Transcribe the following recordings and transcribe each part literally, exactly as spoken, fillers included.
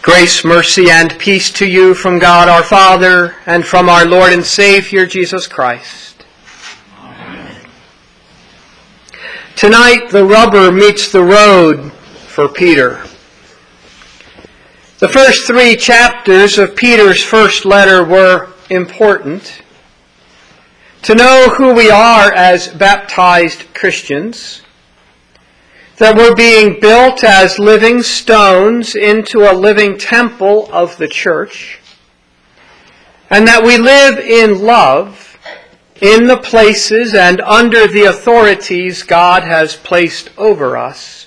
Grace, mercy, and peace to you from God our Father and from our Lord and Savior Jesus Christ. Amen. Tonight the rubber meets the road for Peter. The first three chapters of Peter's first letter were important. To know who we are as baptized Christians, that we're being built as living stones into a living temple of the church, and that we live in love in the places and under the authorities God has placed over us.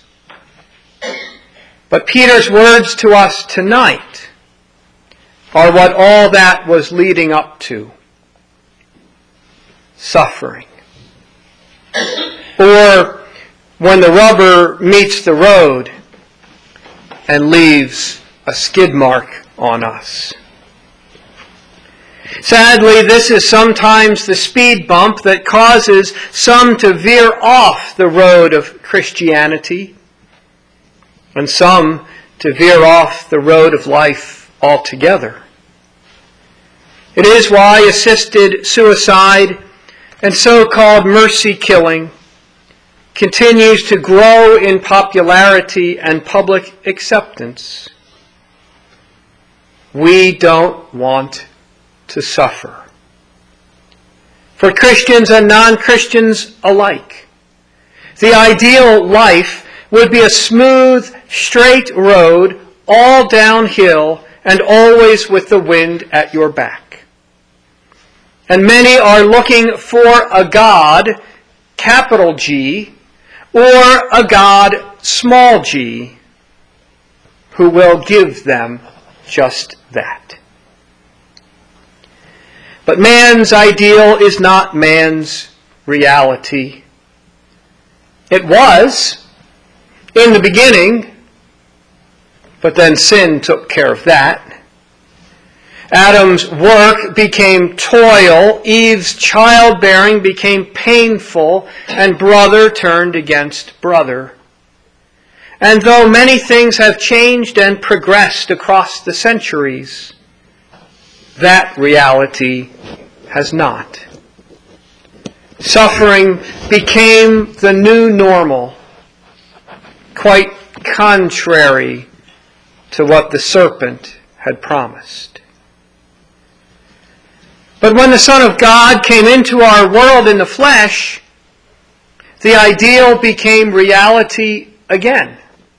But Peter's words to us tonight are what all that was leading up to: suffering. Or when the rubber meets the road and leaves a skid mark on us. Sadly, this is sometimes the speed bump that causes some to veer off the road of Christianity and some to veer off the road of life altogether. It is why assisted suicide and so-called mercy killing continues to grow in popularity and public acceptance. We don't want to suffer. For Christians and non-Christians alike, the ideal life would be a smooth, straight road, all downhill, and always with the wind at your back. And many are looking for a God, capital G, or a God, small g, who will give them just that. But man's ideal is not man's reality. It was in the beginning, but then sin took care of that. Adam's work became toil, Eve's childbearing became painful, and brother turned against brother. And though many things have changed and progressed across the centuries, that reality has not. Suffering became the new normal, quite contrary to what the serpent had promised. But when the Son of God came into our world in the flesh, the ideal became reality again.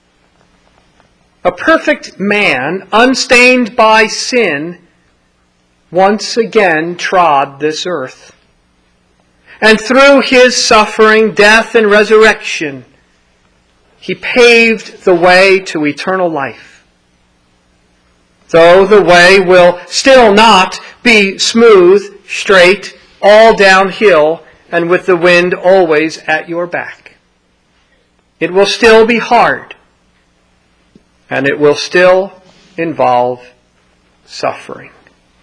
A perfect man, unstained by sin, once again trod this earth. And through his suffering, death, and resurrection, he paved the way to eternal life. Though the way will still not be smooth, straight, all downhill, and with the wind always at your back. It will still be hard, and it will still involve suffering.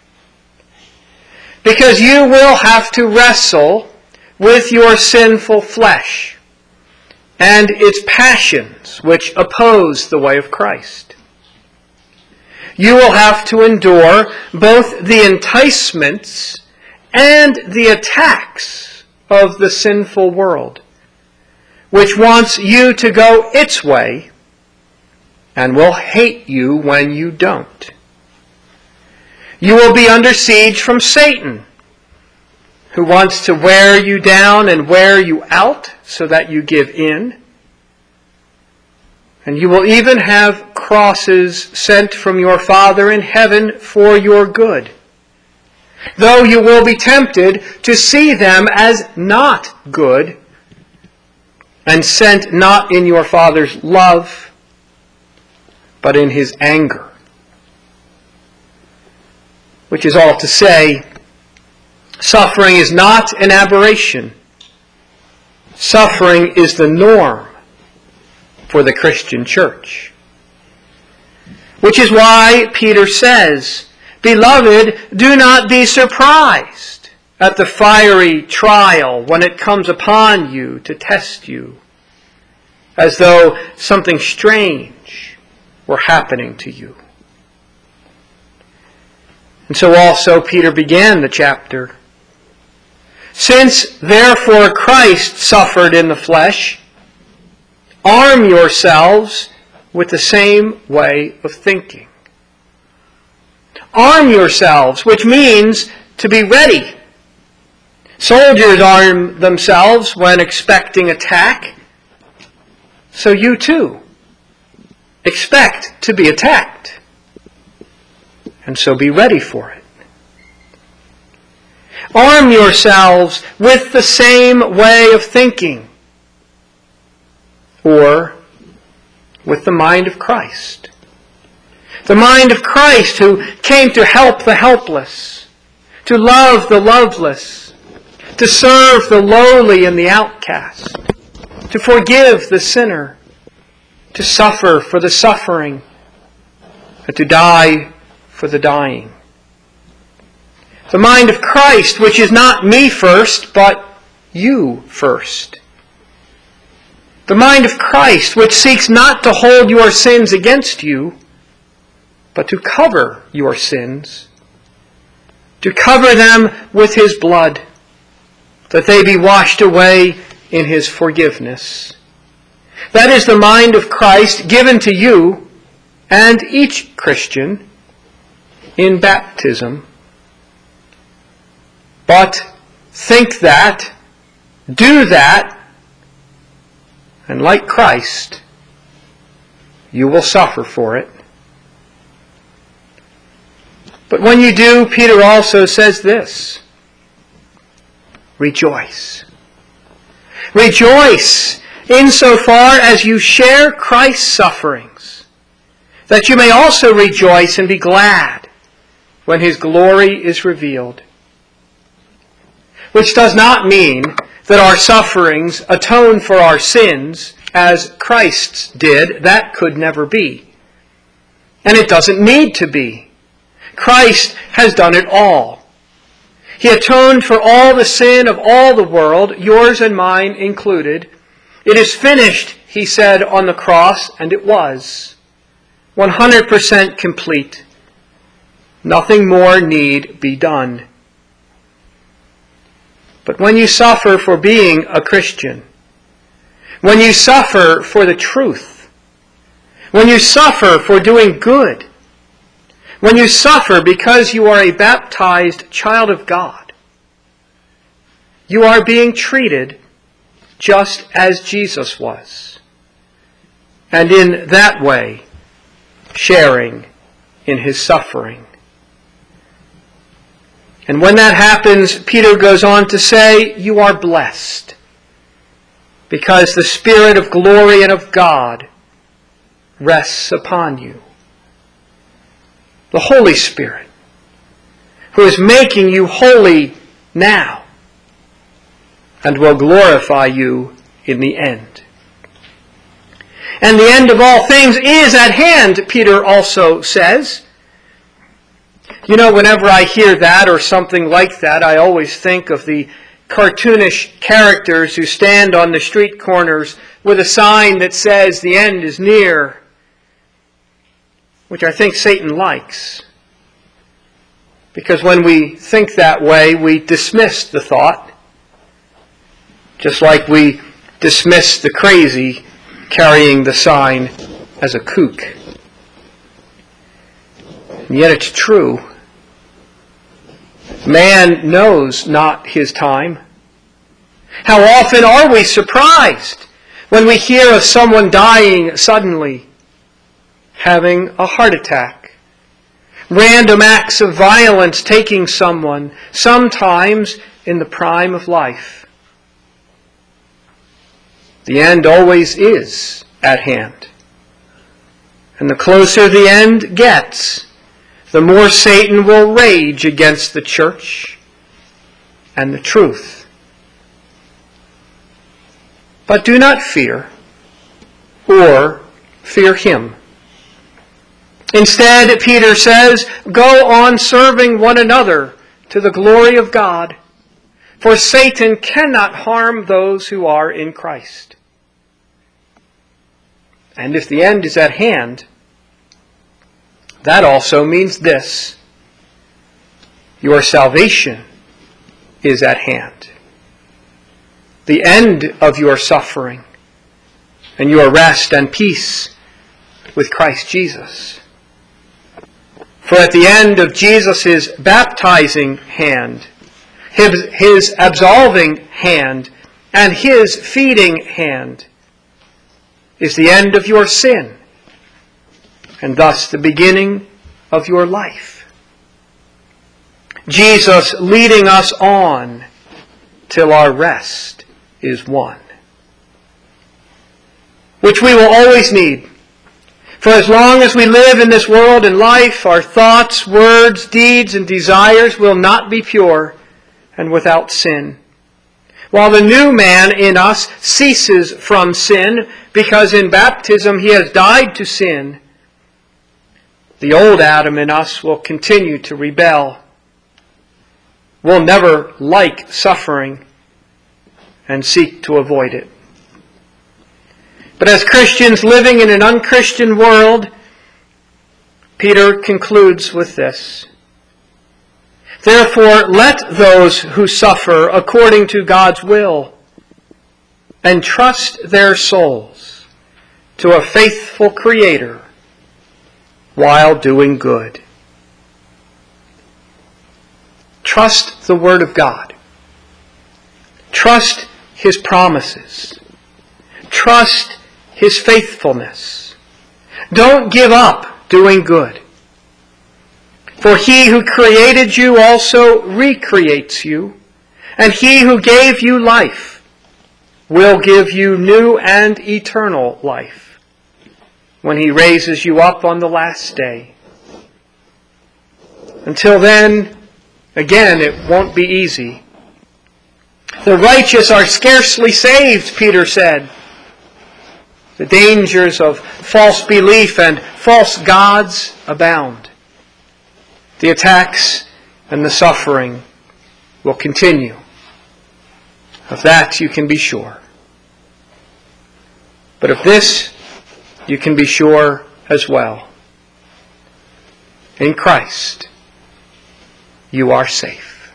Because you will have to wrestle with your sinful flesh and its passions which oppose the way of Christ. You will have to endure both the enticements and the attacks of the sinful world, which wants you to go its way and will hate you when you don't. You will be under siege from Satan, who wants to wear you down and wear you out so that you give in. And you will even have crosses sent from your Father in heaven for your good, though you will be tempted to see them as not good and sent not in your Father's love, but in his anger. Which is all to say, suffering is not an aberration. Suffering is the norm for the Christian church. Which is why Peter says, "Beloved, do not be surprised at the fiery trial when it comes upon you to test you, as though something strange were happening to you. And so also Peter began the chapter. Since therefore Christ suffered in the flesh, arm yourselves with the same way of thinking. Arm yourselves, which means to be ready. Soldiers arm themselves when expecting attack. So you too expect to be attacked. And so be ready for it. Arm yourselves with the same way of thinking, or with the mind of Christ. The mind of Christ, who came to help the helpless, to love the loveless, to serve the lowly and the outcast, to forgive the sinner, to suffer for the suffering, and to die for the dying. The mind of Christ, which is not me first, but you first. The mind of Christ, which seeks not to hold your sins against you, but to cover your sins, to cover them with His blood, that they be washed away in His forgiveness. That is the mind of Christ given to you and each Christian in baptism. But think that, do that, and like Christ, you will suffer for it. But when you do, Peter also says this: rejoice. Rejoice insofar as you share Christ's sufferings, that you may also rejoice and be glad when His glory is revealed. Which does not mean that our sufferings atone for our sins as Christ's did. That could never be. And it doesn't need to be. Christ has done it all. He atoned for all the sin of all the world, yours and mine included. It is finished, He said on the cross, and it was. one hundred percent complete. Nothing more need be done. But when you suffer for being a Christian, when you suffer for the truth, when you suffer for doing good, when you suffer because you are a baptized child of God, you are being treated just as Jesus was, and in that way sharing in His suffering. And when that happens, Peter goes on to say, you are blessed, because the Spirit of glory and of God rests upon you. The Holy Spirit, who is making you holy now and will glorify you in the end. And the end of all things is at hand, Peter also says. You know, whenever I hear that or something like that, I always think of the cartoonish characters who stand on the street corners with a sign that says, the end is near, which I think Satan likes. Because when we think that way, we dismiss the thought, just like we dismiss the crazy carrying the sign as a kook. And yet it's true. Man knows not his time. How often are we surprised when we hear of someone dying suddenly, having a heart attack, random acts of violence taking someone, sometimes in the prime of life. The end always is at hand. And the closer the end gets, the more Satan will rage against the church and the truth. But do not fear, or fear him. Instead, Peter says, go on serving one another to the glory of God, for Satan cannot harm those who are in Christ. And if the end is at hand, that also means this: Your salvation is at hand. The end of your suffering and your rest and peace with Christ Jesus. For at the end of Jesus' baptizing hand, his, his absolving hand, and his feeding hand is the end of your sin, and thus the beginning of your life. Jesus leading us on till our rest is won, which we will always need. For as long as we live in this world and life, our thoughts, words, deeds, and desires will not be pure and without sin. While the new man in us ceases from sin, because in baptism he has died to sin, the old Adam in us will continue to rebel. We'll never like suffering and seek to avoid it. But as Christians living in an unchristian world, Peter concludes with this. Therefore, let those who suffer according to God's will entrust their souls to a faithful Creator while doing good. Trust the Word of God. Trust His promises. Trust His faithfulness. Don't give up doing good. For He who created you also recreates you, and He who gave you life will give you new and eternal life when He raises you up on the last day. Until then, again, it won't be easy. The righteous are scarcely saved, Peter said. The dangers of false belief and false gods abound. The attacks and the suffering will continue. Of that you can be sure. But of this you can be sure as well. In Christ, you are safe.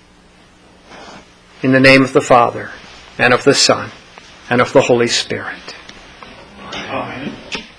In the name of the Father, and of the Son, and of the Holy Spirit.